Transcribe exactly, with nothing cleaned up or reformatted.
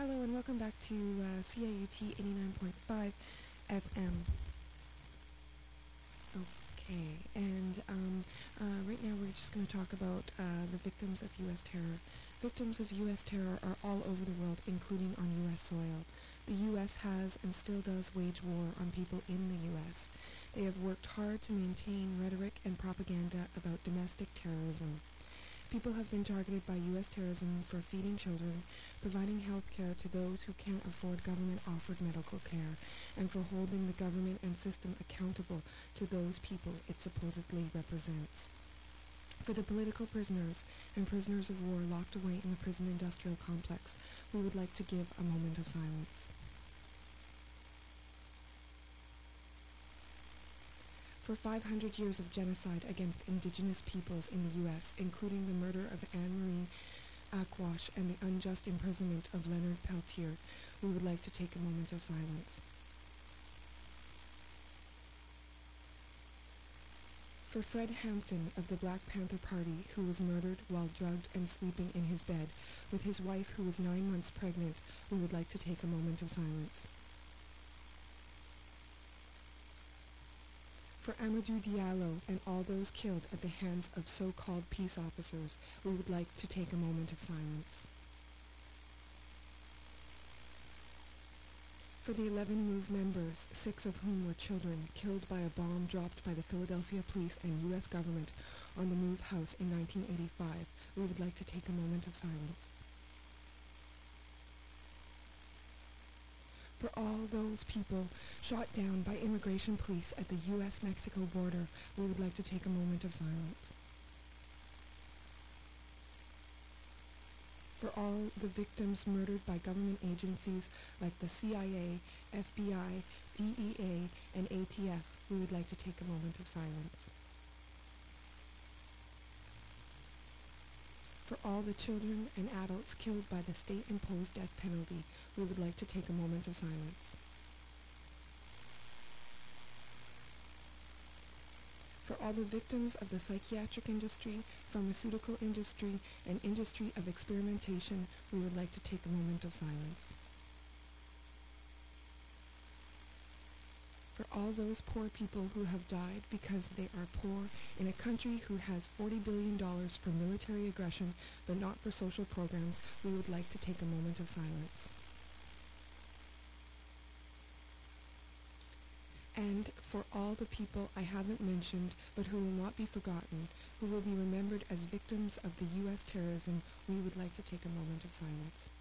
Hello and welcome back to uh, C I U T eighty-nine point five F M. Okay, and um, uh, right now we're just going to talk about uh, the victims of U S terror. Victims of U S terror are all over the world, including on U S soil. The U S has and still does wage war on people in the U S. They have worked hard to maintain rhetoric and propaganda about domestic terrorism. People have been targeted by U S terrorism for feeding children, providing health care to those who can't afford government-offered medical care, and for holding the government and system accountable to those people it supposedly represents. For the political prisoners and prisoners of war locked away in the prison industrial complex, we would like to give a moment of silence. For five hundred years of genocide against indigenous peoples in the U S, including the murder of Anne-Marie Aquash and the unjust imprisonment of Leonard Peltier, we would like to take a moment of silence. For Fred Hampton of the Black Panther Party, who was murdered while drugged and sleeping in his bed with his wife who was nine months pregnant, we would like to take a moment of silence. For Amadou Diallo and all those killed at the hands of so-called peace officers, we would like to take a moment of silence. For the eleven MOVE members, six of whom were children, killed by a bomb dropped by the Philadelphia police and U S government on the MOVE house in nineteen eighty-five, we would like to take a moment of silence. For all those people shot down by immigration police at the U S Mexico border, we would like to take a moment of silence. For all the victims murdered by government agencies like the C I A, F B I, D E A, and A T F, we would like to take a moment of silence. For all the children and adults killed by the state-imposed death penalty, we would like to take a moment of silence. For all the victims of the psychiatric industry, pharmaceutical industry, and industry of experimentation, we would like to take a moment of silence. For all those poor people who have died because they are poor in a country who has forty billion dollars for military aggression but not for social programs, we would like to take a moment of silence. And for all the people I haven't mentioned but who will not be forgotten, who will be remembered as victims of the U S terrorism, we would like to take a moment of silence.